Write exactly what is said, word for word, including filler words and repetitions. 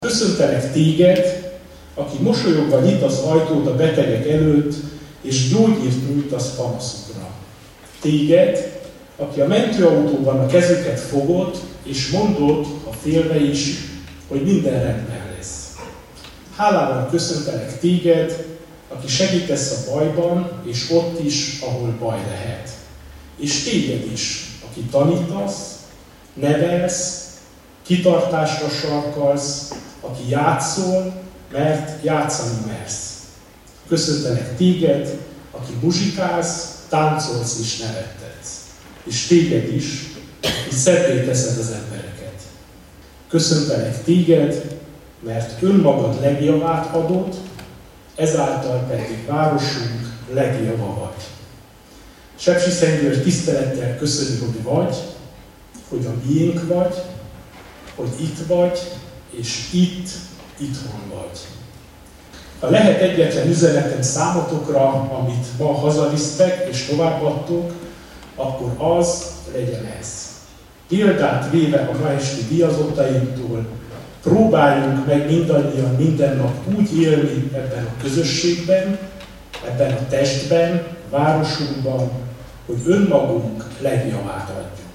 Köszöntelek téged, aki mosolyogva nyit az ajtót a betegek előtt, és gyógyírt nyújtasz panaszukra. Téged, aki a mentőautóban a kezüket fogod, és mondod, ha félve is, hogy minden rendben lesz. Hálával köszöntelek téged, aki segítesz a bajban, és ott is, ahol baj lehet. És téged is, aki tanítasz, nevelsz, kitartásra sarkalsz, aki játszol, mert játszani mersz. Köszöntelek téged, aki muzsikálsz, táncolsz és nevettetsz. És téged is, aki szebbé teszed az embereket. Köszöntelek téged, mert önmagad legjavát adod, ezáltal pedig városunk legjava vagy. Sepsiszentgyörgy tisztelettel köszönjük, hogy vagy, hogy a miénk vagy, hogy itt vagy, és itt, itthon vagy. Ha lehet egyetlen üzenetem számotokra, amit ma hazavisztek és továbbadtok, akkor az legyen ez. Példát véve a ma esti díjazottainktól, próbáljunk meg mindannyian minden nap úgy élni ebben a közösségben, ebben a testben, városunkban, hogy önmagunk legjavát adjuk.